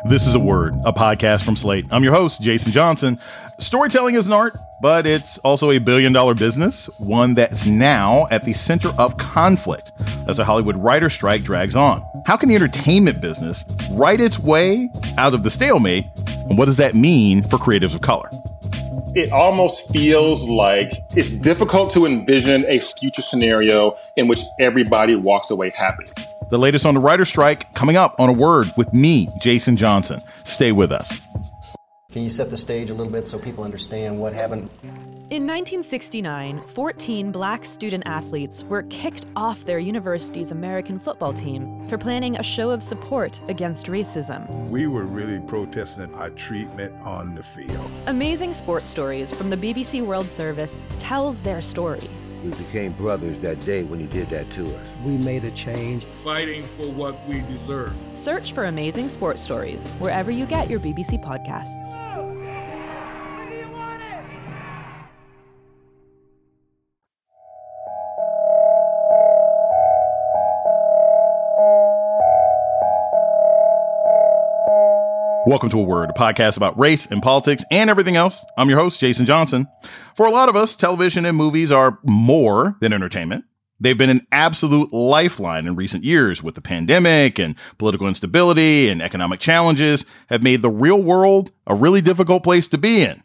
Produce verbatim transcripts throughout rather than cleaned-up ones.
This is A Word, a podcast from Slate. I'm your host, Jason Johnson. Storytelling is an art, but it's also a billion dollar business, one that's now at the center of conflict as the Hollywood writer strike drags on. How can the entertainment business write its way out of the stalemate? And what does that mean for creatives of color? It almost feels like it's difficult to envision a future scenario in which everybody walks away happy. The latest on the writer strike coming up on A Word with me, Jason Johnson. Stay with us. Can you set the stage a little bit so people understand what happened? In nineteen sixty-nine, fourteen black student athletes were kicked off their university's American football team for planning a show of support against racism. We were really protesting our treatment on the field. Amazing Sports Stories from the B B C World Service tells their story. We became brothers that day when you did that to us. We made a change. Fighting for what we deserve. Search for Amazing Sports Stories wherever you get your B B C podcasts. Welcome to A Word, a podcast about race and politics and everything else. I'm your host, Jason Johnson. For a lot of us, television and movies are more than entertainment. They've been an absolute lifeline in recent years with the pandemic, and political instability and economic challenges have made the real world a really difficult place to be in.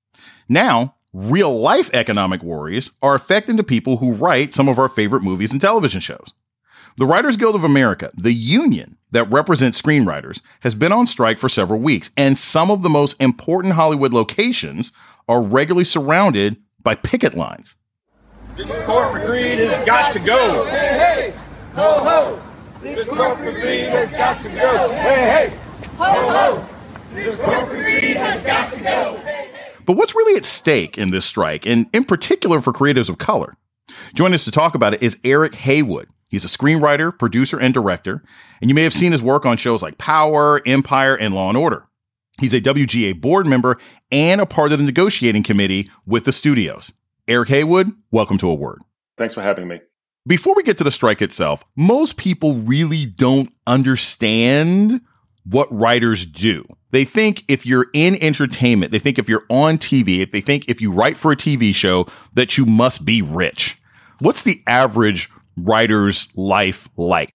Now, real life economic worries are affecting the people who write some of our favorite movies and television shows. The Writers Guild of America, the union that represents screenwriters, has been on strike for several weeks, and some of the most important Hollywood locations are regularly surrounded by picket lines. This corporate greed has got to go. Hey, hey, ho, ho. This corporate greed has got to go. Hey, hey, ho, ho. This corporate greed has got to go. But what's really at stake in this strike, and in particular for creatives of color? Joining us to talk about it is Eric Haywood. He's a screenwriter, producer, and director, and you may have seen his work on shows like Power, Empire, and Law and Order. He's a W G A board member and a part of the negotiating committee with the studios. Eric Haywood, welcome to A Word. Thanks for having me. Before we get to the strike itself, most people really don't understand what writers do. They think if you're in entertainment, they think if you're on T V, if they think if you write for a T V show, that you must be rich. What's the average writer's life like?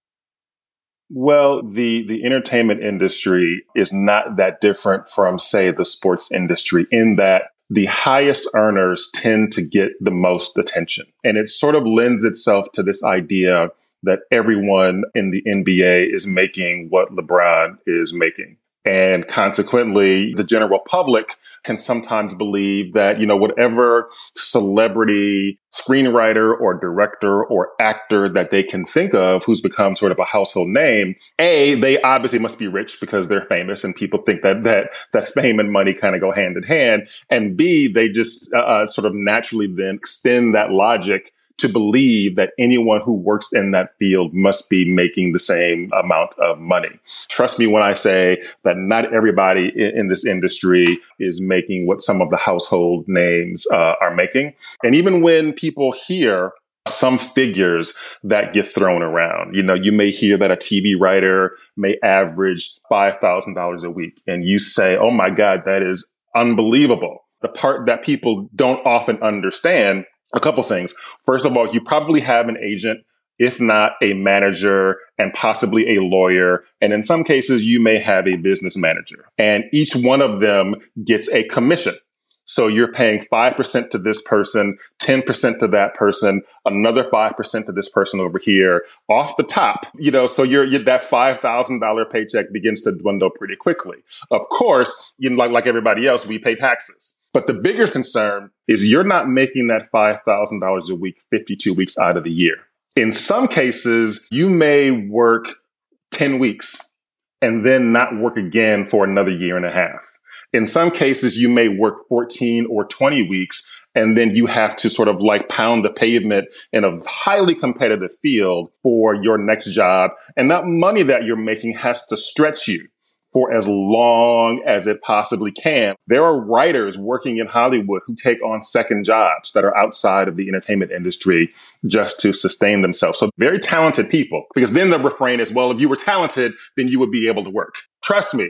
Well, the, the entertainment industry is not that different from, say, the sports industry in that the highest earners tend to get the most attention. And it sort of lends itself to this idea that everyone in the N B A is making what LeBron is making. And consequently, the general public can sometimes believe that, you know, whatever celebrity, screenwriter or director or actor that they can think of who's become sort of a household name, A, they obviously must be rich because they're famous and people think that that, that fame and money kind of go hand in hand. And B, they just uh, sort of naturally then extend that logic to believe that anyone who works in that field must be making the same amount of money. Trust me when I say that not everybody in, in this industry is making what some of the household names uh, are making. And even when people hear some figures that get thrown around, you know, you may hear that a T V writer may average five thousand dollars a week, and you say, oh my God, that is unbelievable. The part that people don't often understand, a couple things. First of all, you probably have an agent, if not a manager, and possibly a lawyer. And in some cases, you may have a business manager. And each one of them gets a commission. So you're paying five percent to this person, ten percent to that person, another five percent to this person over here, off the top. You know, so you're, you're that five thousand dollars paycheck begins to dwindle pretty quickly. Of course, you know, like, like everybody else, we pay taxes. But the bigger concern is you're not making that five thousand dollars a week, fifty-two weeks out of the year. In some cases, you may work ten weeks and then not work again for another year and a half. In some cases, you may work fourteen or twenty weeks, and then you have to sort of like pound the pavement in a highly competitive field for your next job. And that money that you're making has to stretch you for as long as it possibly can. There are writers working in Hollywood who take on second jobs that are outside of the entertainment industry just to sustain themselves. So very talented people, because then the refrain is, well, if you were talented, then you would be able to work. Trust me,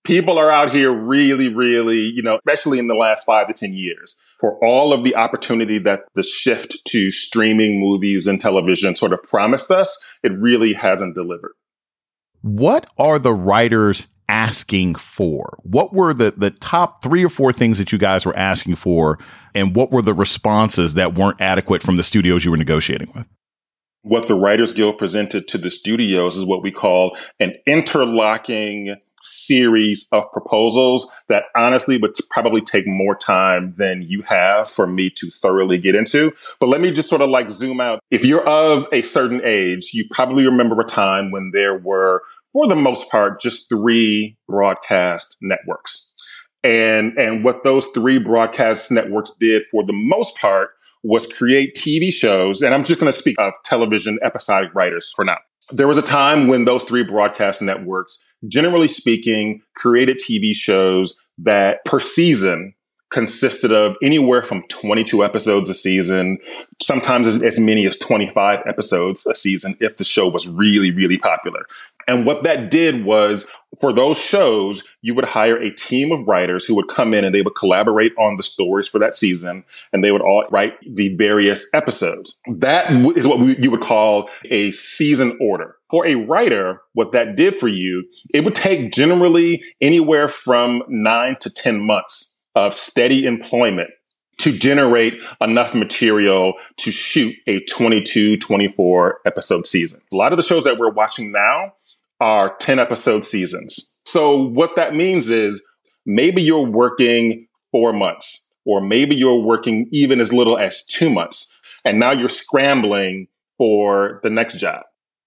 People are out here really, really, you know, especially in the last five to ten years, for all of the opportunity that the shift to streaming movies and television sort of promised us, it really hasn't delivered. What are the writers asking for? What were the, the top three or four things that you guys were asking for? And what were the responses that weren't adequate from the studios you were negotiating with? What the Writers Guild presented to the studios is what we call an interlocking series of proposals that honestly would probably take more time than you have for me to thoroughly get into. But let me just sort of like zoom out. If you're of a certain age, you probably remember a time when there were, for the most part, just three broadcast networks. And, and what those three broadcast networks did for the most part was create T V shows. And I'm just going to speak of television episodic writers for now. There was a time when those three broadcast networks, generally speaking, created T V shows that per season consisted of anywhere from twenty-two episodes a season, sometimes as, as many as twenty-five episodes a season if the show was really, really popular. And what that did was, for those shows, you would hire a team of writers who would come in and they would collaborate on the stories for that season, and they would all write the various episodes. That is what we, you would call a season order. For a writer, what that did for you, it would take generally anywhere from nine to ten months of steady employment to generate enough material to shoot a twenty-two, twenty-four episode season. A lot of the shows that we're watching now are ten episode seasons. So what that means is maybe you're working four months, or maybe you're working even as little as two months, and now you're scrambling for the next job.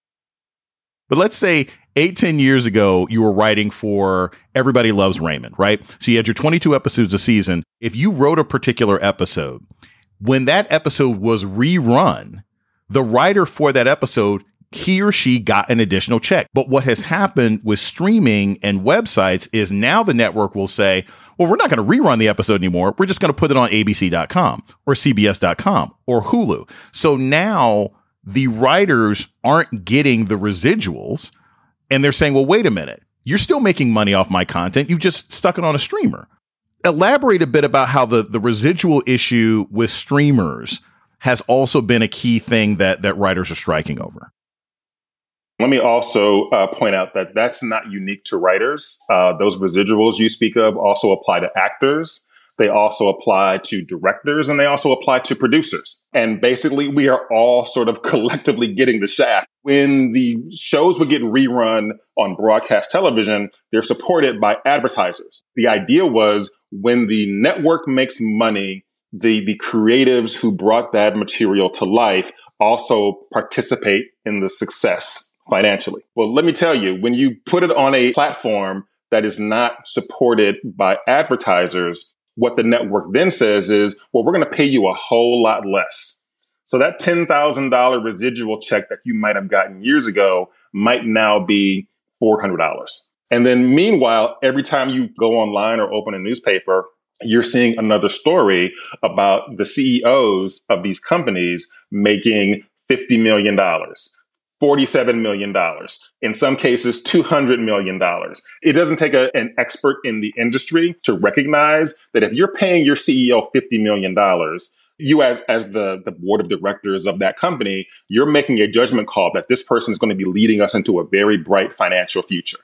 But let's say eight, ten years ago, you were writing for Everybody Loves Raymond, right? So you had your twenty-two episodes a season. If you wrote a particular episode, when that episode was rerun, the writer for that episode, he or she got an additional check. But what has happened with streaming and websites is now the network will say, well, we're not going to rerun the episode anymore. We're just going to put it on A B C dot com or C B S dot com or Hulu. So now the writers aren't getting the residuals, and they're saying, well, wait a minute, you're still making money off my content. You just stuck it on a streamer. Elaborate a bit about how the, the residual issue with streamers has also been a key thing that, that writers are striking over. Let me also uh, point out that that's not unique to writers. Uh, those residuals you speak of also apply to actors. They also apply to directors, and they also apply to producers. And basically, we are all sort of collectively getting the shaft. When the shows would get rerun on broadcast television, they're supported by advertisers. The idea was when the network makes money, the, the creatives who brought that material to life also participate in the success financially. Well, let me tell you, when you put it on a platform that is not supported by advertisers, what the network then says is, well, we're going to pay you a whole lot less. So that ten thousand dollars residual check that you might have gotten years ago might now be four hundred dollars. And then meanwhile, every time you go online or open a newspaper, you're seeing another story about the C E Os of these companies making fifty million dollars. forty-seven million dollars, in some cases, two hundred million dollars. It doesn't take a, an expert in the industry to recognize that if you're paying your C E O fifty million dollars, you as, as the, the board of directors of that company, you're making a judgment call that this person is going to be leading us into a very bright financial future.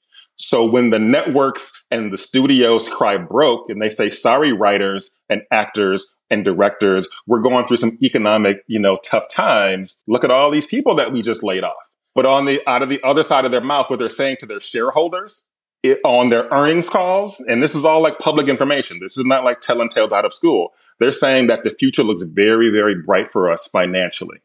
So when the networks and the studios cry broke and they say, sorry, writers and actors and directors, we're going through some economic, you know, tough times. Look at all these people that we just laid off. But on the out of the other side of their mouth, what they're saying to their shareholders it, on their earnings calls, and this is all like public information. This is not like telling tales out of school. They're saying that the future looks very, very bright for us financially.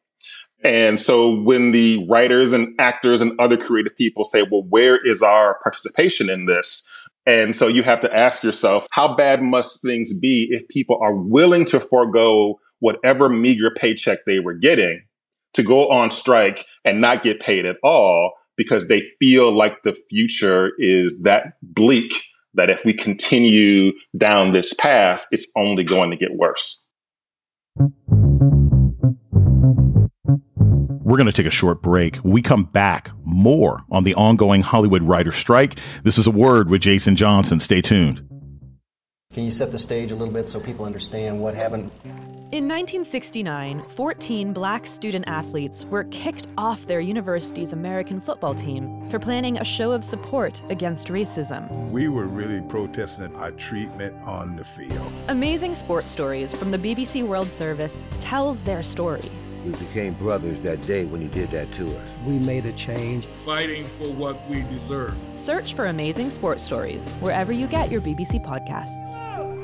And so when the writers and actors and other creative people say, well, where is our participation in this? And so you have to ask yourself, how bad must things be if people are willing to forego whatever meager paycheck they were getting to go on strike and not get paid at all because they feel like the future is that bleak that if we continue down this path, it's only going to get worse. We're going to take a short break. When we come back, more on the ongoing Hollywood writer strike. This is A Word with Jason Johnson. Stay tuned. Can you set the stage a little bit so people understand what happened? In nineteen sixty-nine, fourteen black student athletes were kicked off their university's American football team for planning a show of support against racism. We were really protesting our treatment on the field. Amazing Sports Stories from the B B C World Service tells their story. We became brothers that day when you did that to us. We made a change. Fighting for what we deserve. Search for Amazing Sports Stories wherever you get your B B C podcasts.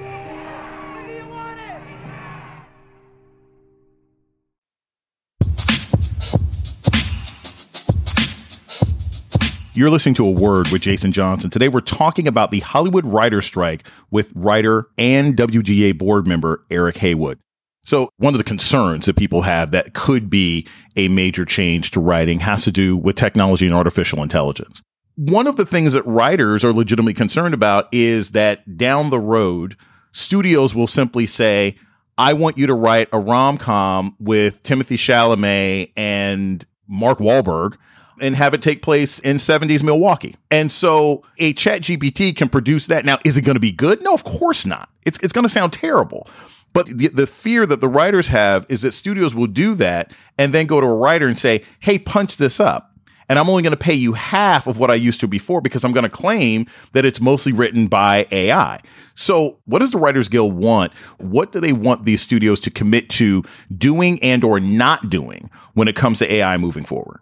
You're listening to A Word with Jason Johnson. Today, we're talking about the Hollywood writer strike with writer and W G A board member Eric Haywood. So one of the concerns that people have that could be a major change to writing has to do with technology and artificial intelligence. One of the things that writers are legitimately concerned about is that down the road, studios will simply say, I want you to write a rom-com with Timothée Chalamet and Mark Wahlberg and have it take place in seventies Milwaukee. And so a Chat G P T can produce that. Now, is it going to be good? No, of course not. It's it's going to sound terrible. But the, the fear that the writers have is that studios will do that and then go to a writer and say, hey, punch this up. And I'm only going to pay you half of what I used to before because I'm going to claim that it's mostly written by A I. So what does the Writers Guild want? What do they want these studios to commit to doing and or not doing when it comes to A I moving forward?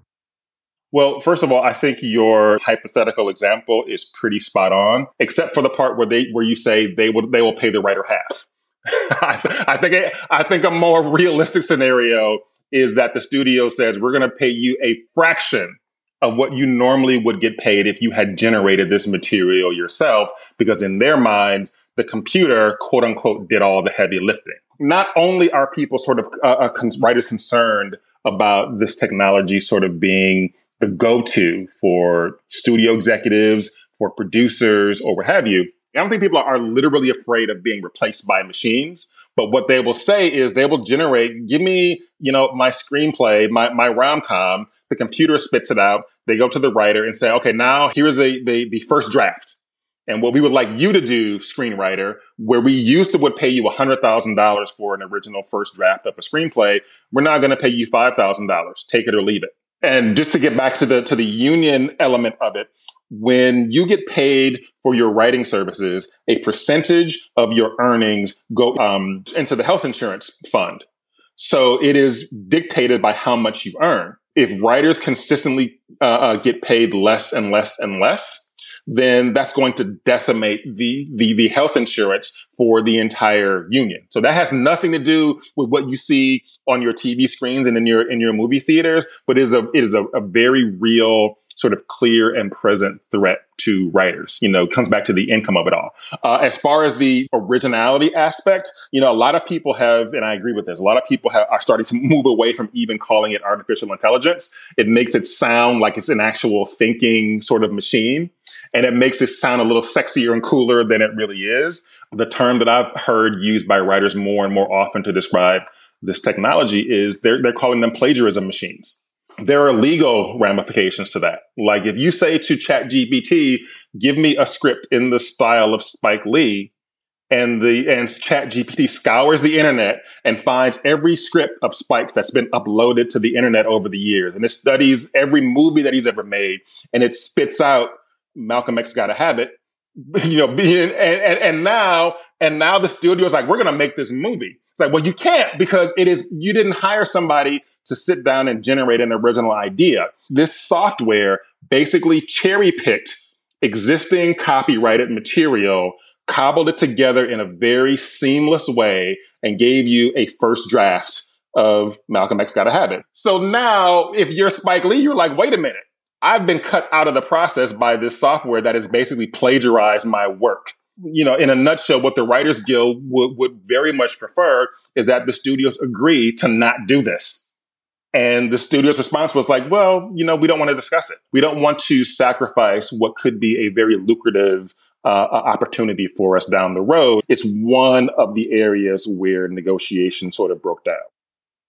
Well, first of all, I think your hypothetical example is pretty spot on, except for the part where they where you say they will they will pay the writer half. I, th- I think it, I think a more realistic scenario is that the studio says we're going to pay you a fraction of what you normally would get paid if you had generated this material yourself, because in their minds, the computer, quote unquote, did all the heavy lifting. Not only are people sort of uh, uh, cons- writers concerned about this technology sort of being the go-to for studio executives, for producers, or what have you, I don't think people are literally afraid of being replaced by machines. But what they will say is they will generate, give me, you know, my screenplay, my, my rom-com, the computer spits it out. They go to the writer and say, okay, now here's a, the, the first draft. And what we would like you to do, screenwriter, where we used to would pay you one hundred thousand dollars for an original first draft of a screenplay, we're now going to pay you five thousand dollars. Take it or leave it. And just to get back to the to the union element of it, when you get paid for your writing services, a percentage of your earnings go um, into the health insurance fund. So it is dictated by how much you earn. If writers consistently uh, uh, get paid less and less and less, then that's going to decimate the, the, the health insurance for the entire union. So that has nothing to do with what you see on your T V screens and in your, in your movie theaters, but it is a, it is a, a very real sort of clear and present threat to writers. You know, it comes back to the income of it all. Uh, as far as the originality aspect, you know, a lot of people have, and I agree with this, a lot of people have, are starting to move away from even calling it artificial intelligence. It makes it sound like it's an actual thinking sort of machine. And it makes it sound a little sexier and cooler than it really is. The term that I've heard used by writers more and more often to describe this technology is they're, they're calling them plagiarism machines. There are legal ramifications to that. Like if you say to Chat G P T, give me a script in the style of Spike Lee, and the and Chat G P T scours the internet and finds every script of Spike's that's been uploaded to the internet over the years. And it studies every movie that he's ever made, and it spits out Malcolm X Gotta Have It, you know, being, and, and, and now, and now the studio's like, we're going to make this movie. It's like, well, you can't, because it is, you didn't hire somebody to sit down and generate an original idea. This software basically cherry picked existing copyrighted material, cobbled it together in a very seamless way, and gave you a first draft of Malcolm X Gotta Have It. So now if you're Spike Lee, you're like, wait a minute. I've been cut out of the process by this software that has basically plagiarized my work. You know, in a nutshell, what the Writers Guild would, would very much prefer is that the studios agree to not do this. And the studio's response was like, well, you know, we don't want to discuss it. We don't want to sacrifice what could be a very lucrative uh, opportunity for us down the road. It's one of the areas where negotiation sort of broke down.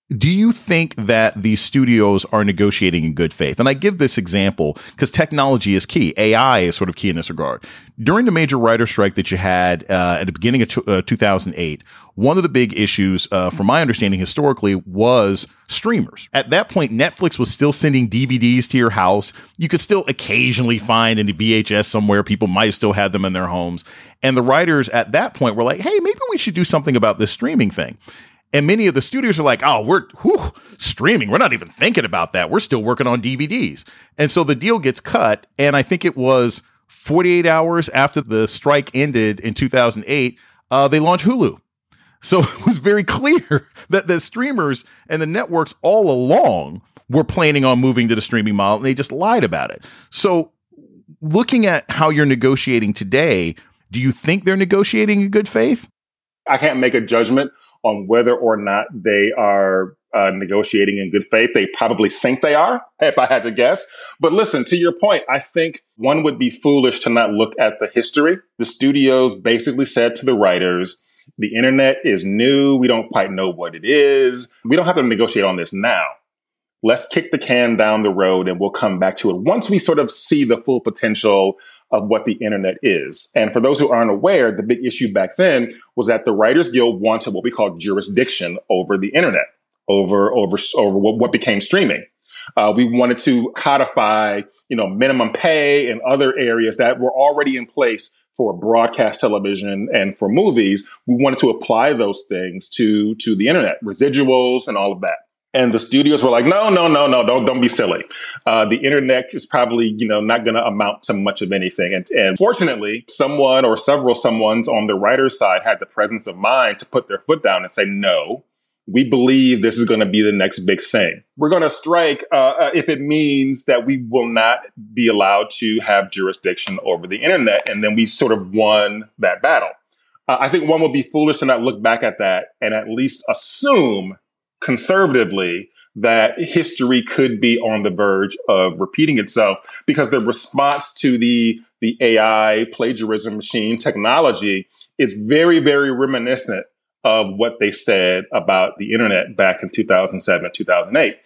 Do you think that these studios are negotiating in good faith? And I give this example because technology is key. A I is sort of key in this regard. During the major writer strike that you had uh, at the beginning of t- uh, two thousand eight, one of the big issues, uh, from my understanding historically, was streamers. At that point, Netflix was still sending D V Ds to your house. You could still occasionally find in the V H S somewhere. People might have still had them in their homes. And the writers at that point were like, hey, maybe we should do something about this streaming thing. And many of the studios are like, oh, we're whew, streaming. We're not even thinking about that. We're still working on D V Ds. And so the deal gets cut. And I think it was forty-eight hours after the strike ended in two thousand eight, uh, they launched Hulu. So it was very clear that the streamers and the networks all along were planning on moving to the streaming model, and they just lied about it. So looking at how you're negotiating today, do you think they're negotiating in good faith? I can't make a judgment on whether or not they are uh, negotiating in good faith. They probably think they are, if I had to guess. But listen, to your point, I think one would be foolish to not look at the history. The studios basically said to the writers, the internet is new. We don't quite know what it is. We don't have to negotiate on this now. Let's kick the can down the road and we'll come back to it once we sort of see the full potential of what the internet is. And for those who aren't aware, the big issue back then was that the Writers Guild wanted what we call jurisdiction over the internet, over, over, over what, what became streaming. Uh, we wanted to codify, you know, minimum pay and other areas that were already in place for broadcast television and for movies. We wanted to apply those things to, to the internet, residuals and all of that. And the studios were like, no, no, no, no, don't don't be silly. Uh, the internet is probably, you know, not going to amount to much of anything. And, and fortunately, someone or several someones on the writer's side had the presence of mind to put their foot down and say, no, we believe this is going to be the next big thing. We're going to strike uh, if it means that we will not be allowed to have jurisdiction over the internet. And then we sort of won that battle. Uh, I think one would be foolish to not look back at that and at least assume conservatively that history could be on the verge of repeating itself, because the response to the the A I plagiarism machine technology is very, very reminiscent of what they said about the internet back in two thousand seven, two thousand eight.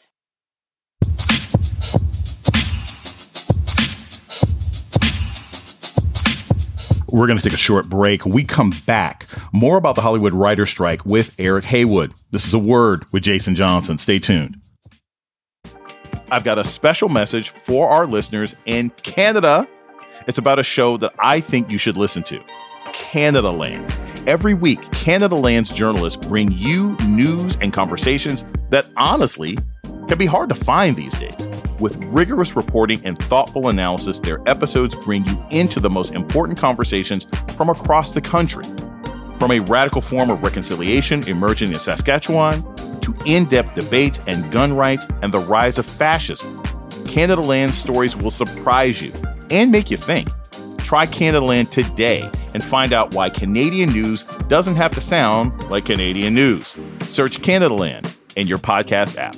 We're going to take a short break. We come back. More about the Hollywood writer's strike with Eric Haywood. This is A Word with Jason Johnson. Stay tuned. I've got a special message for our listeners in Canada. It's about a show that I think you should listen to, Canadaland. Every week, Canadaland's journalists bring you news and conversations that honestly can be hard to find these days. With rigorous reporting and thoughtful analysis, their episodes bring you into the most important conversations from across the country. From a radical form of reconciliation emerging in Saskatchewan to in-depth debates and gun rights and the rise of fascism, Canadaland's stories will surprise you and make you think. Try Canadaland today and find out why Canadian news doesn't have to sound like Canadian news. Search Canadaland in your podcast app.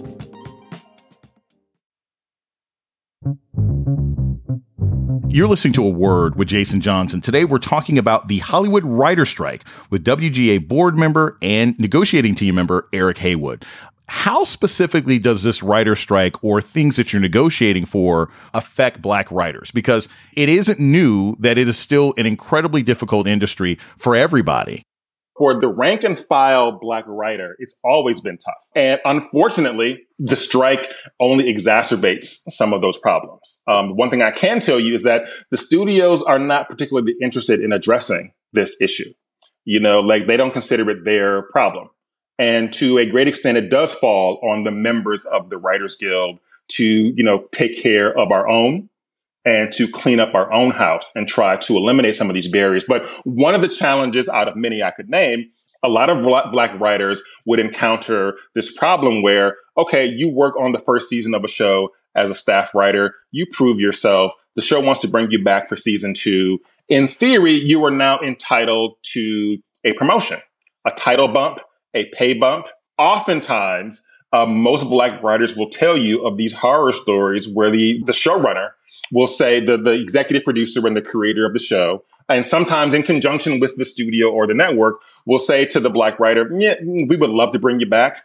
You're listening to A Word with Jason Johnson. Today, we're talking about the Hollywood writer strike with W G A board member and negotiating team member Eric Haywood. How specifically does this writer strike or things that you're negotiating for affect Black writers? Because it isn't new that it is still an incredibly difficult industry for everybody. For the rank and file Black writer, it's always been tough. And unfortunately, the strike only exacerbates some of those problems. Um, one thing I can tell you is that the studios are not particularly interested in addressing this issue. You know, like they don't consider it their problem. And to a great extent, it does fall on the members of the Writers Guild to, you know, take care of our own and to clean up our own house and try to eliminate some of these barriers. But one of the challenges out of many I could name, a lot of black, black writers would encounter this problem where, okay, you work on the first season of a show as a staff writer, you prove yourself, the show wants to bring you back for season two. In theory, you are now entitled to a promotion, a title bump, a pay bump. Oftentimes, uh, most Black writers will tell you of these horror stories where the, the showrunner will say, the, the executive producer and the creator of the show, and sometimes in conjunction with the studio or the network, will say to the Black writer, yeah, we would love to bring you back,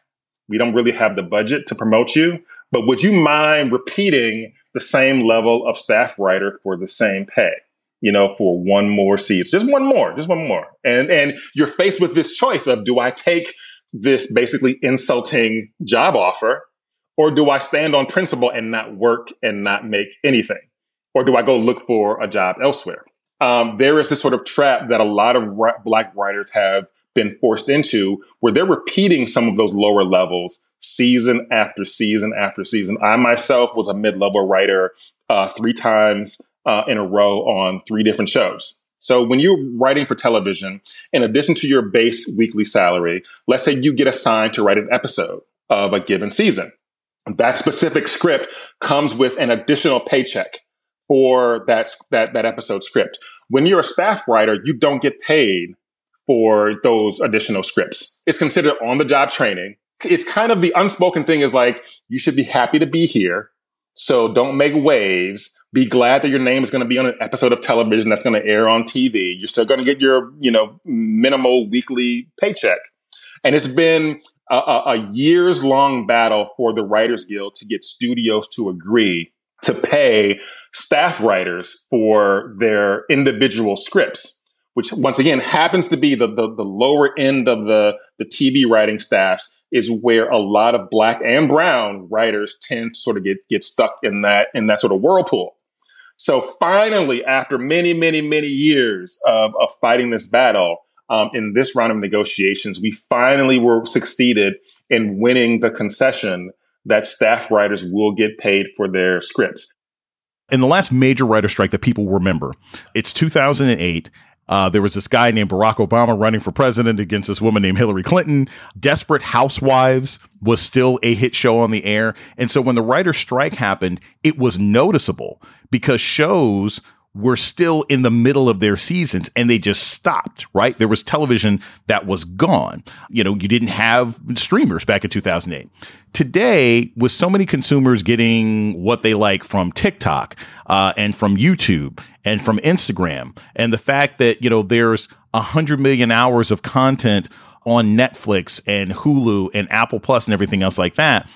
We don't really have the budget to promote you, but would you mind repeating the same level of staff writer for the same pay, you know, for one more season, just one more, just one more. And, and you're faced with this choice of, do I take this basically insulting job offer, or do I stand on principle and not work and not make anything? Or do I go look for a job elsewhere? Um, there is this sort of trap that a lot of ra- Black writers have been forced into, where they're repeating some of those lower levels season after season after season. I myself was a mid-level writer uh, three times uh, in a row on three different shows. So when you're writing for television, in addition to your base weekly salary, let's say you get assigned to write an episode of a given season. That specific script comes with an additional paycheck for that, that, that episode script. When you're a staff writer, you don't get paid for those additional scripts. It's considered on-the-job training. It's kind of the unspoken thing is like, you should be happy to be here. So don't make waves. Be glad that your name is going to be on an episode of television that's going to air on T V. You're still going to get your, you know, minimal weekly paycheck. And it's been a, a, a years-long battle for the Writers Guild to get studios to agree to pay staff writers for their individual scripts, which once again happens to be the, the, the lower end of the, the T V writing staffs, is where a lot of Black and brown writers tend to sort of get, get stuck in that, in that sort of whirlpool. So finally, after many, many, many years of, of fighting this battle, um, in this round of negotiations, we finally were succeeded in winning the concession that staff writers will get paid for their scripts. In the last major writer strike that people remember, it's two thousand eight. Uh, there was this guy named Barack Obama running for president against this woman named Hillary Clinton. Desperate Housewives was still a hit show on the air. And so when the writer's strike happened, it was noticeable because shows were still in the middle of their seasons and they just stopped, right? There was television that was gone. You know, you didn't have streamers back in two thousand eight. Today, with so many consumers getting what they like from TikTok uh, and from YouTube and from Instagram, and the fact that, you know, there's one hundred million hours of content on Netflix and Hulu and Apple Plus and everything else like that,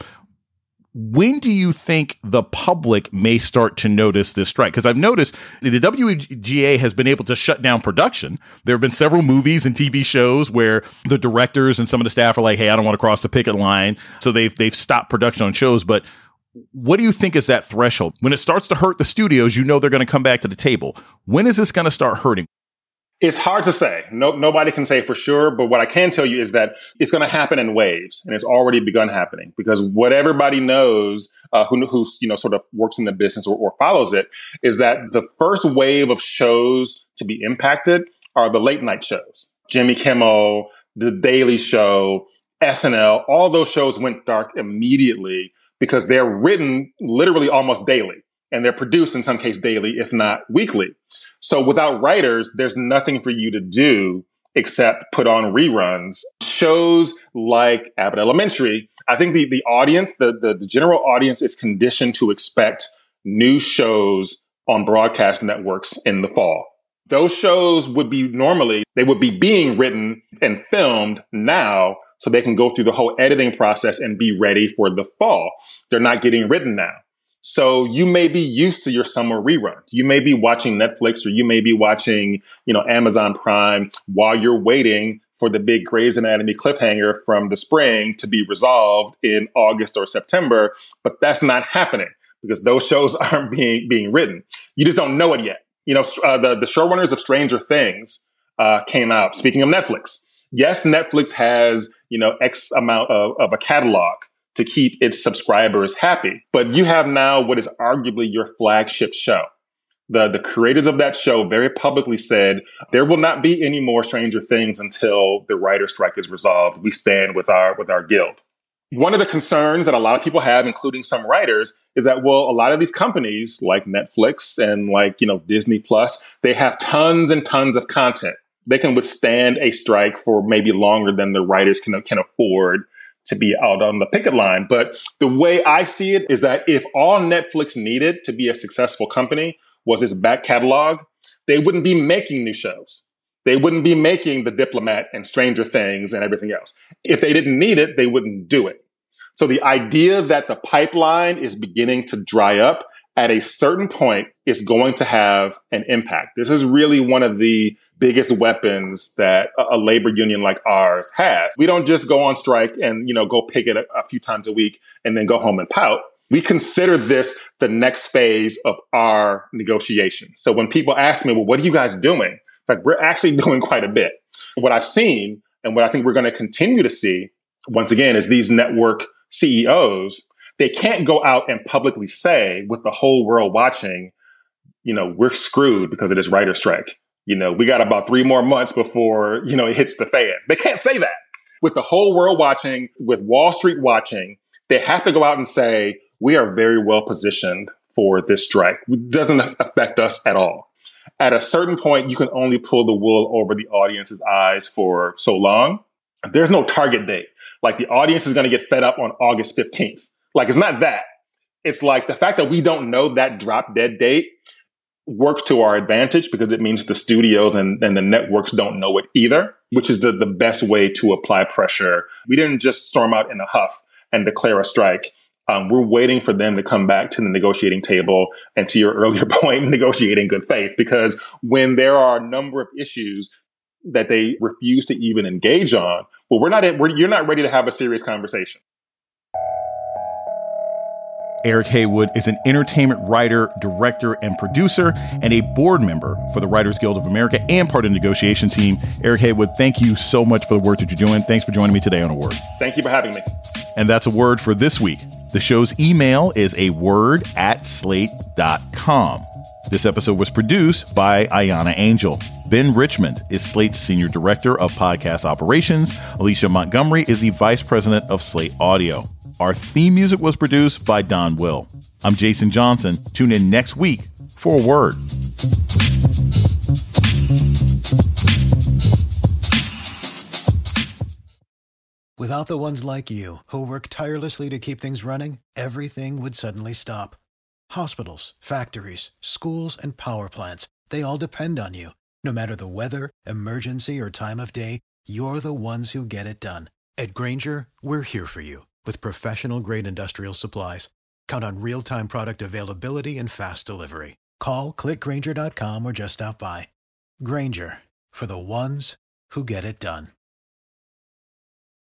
when do you think the public may start to notice this strike? Because I've noticed the W G A has been able to shut down production. There have been several movies and T V shows where the directors and some of the staff are like, hey, I don't want to cross the picket line. So they've they've stopped production on shows. But what do you think is that threshold? When it starts to hurt the studios, you know they're going to come back to the table. When is this going to start hurting? It's hard to say. No, nobody can say for sure. But what I can tell you is that it's going to happen in waves, and it's already begun happening. Because what everybody knows, uh, who who's you know sort of works in the business or, or follows it, is that the first wave of shows to be impacted are the late night shows. Jimmy Kimmel, The Daily Show, S N L. All those shows went dark immediately because they're written literally almost daily, and they're produced in some case daily, if not weekly. So without writers, there's nothing for you to do except put on reruns. Shows like Abbott Elementary, I think the, the audience, the, the, the general audience is conditioned to expect new shows on broadcast networks in the fall. Those shows would be normally, they would be being written and filmed now so they can go through the whole editing process and be ready for the fall. They're not getting written now. So you may be used to your summer rerun. You may be watching Netflix or you may be watching, you know, Amazon Prime while you're waiting for the big Grey's Anatomy cliffhanger from the spring to be resolved in August or September. But that's not happening because those shows aren't being being written. You just don't know it yet. You know, uh, the, the showrunners of Stranger Things uh, came out. Speaking of Netflix, yes, Netflix has, you know, X amount of, of a catalog to keep its subscribers happy. But you have now what is arguably your flagship show. The, the creators of that show very publicly said, there will not be any more Stranger Things until the writer's strike is resolved. We stand with our, with our guild. One of the concerns that a lot of people have, including some writers, is that, well, a lot of these companies like Netflix and like, you know, Disney Plus, they have tons and tons of content. They can withstand a strike for maybe longer than the writers can, can afford to be out on the picket line. But the way I see it is that if all Netflix needed to be a successful company was its back catalog, they wouldn't be making new shows. They wouldn't be making The Diplomat and Stranger Things and everything else. If they didn't need it, they wouldn't do it. So the idea that the pipeline is beginning to dry up at a certain point is going to have an impact. This is really one of the biggest weapons that a labor union like ours has. We don't just go on strike and, you know, go picket a, a few times a week and then go home and pout. We consider this the next phase of our negotiation. So when people ask me, well, what are you guys doing? It's like, we're actually doing quite a bit. What I've seen and what I think we're going to continue to see, once again, is these network C E Os, they can't go out and publicly say with the whole world watching, you know, we're screwed because of this writer strike. You know, we got about three more months before, you know, it hits the fan. They can't say that. With the whole world watching, with Wall Street watching, they have to go out and say, we are very well positioned for this strike. It doesn't affect us at all. At a certain point, you can only pull the wool over the audience's eyes for so long. There's no target date. Like the audience is going to get fed up on August fifteenth. Like it's not that. It's like the fact that we don't know that drop dead date works to our advantage because it means the studios and, and the networks don't know it either, which is the, the best way to apply pressure. We didn't just storm out in a huff and declare a strike. Um, we're waiting for them to come back to the negotiating table and, to your earlier point, negotiate in good faith. Because when there are a number of issues that they refuse to even engage on, well, we're not. We're, you're not ready to have a serious conversation. Eric Haywood is an entertainment writer, director, and producer, and a board member for the Writers Guild of America and part of the negotiation team. Eric Haywood, thank you so much for the work that you're doing. Thanks for joining me today on A Word. Thank you for having me. And that's A Word for this week. The show's email is a word at slate dot com. This episode was produced by Ayana Angel. Ben Richmond is Slate's Senior Director of Podcast Operations. Alicia Montgomery is the Vice President of Slate Audio. Our theme music was produced by Don Will. I'm Jason Johnson. Tune in next week for A Word. Without the ones like you, who work tirelessly to keep things running, everything would suddenly stop. Hospitals, factories, schools, and power plants, they all depend on you. No matter the weather, emergency, or time of day, you're the ones who get it done. At Grainger, we're here for you with professional-grade industrial supplies. Count on real-time product availability and fast delivery. Call, click Grainger dot com, or just stop by. Grainger, for the ones who get it done.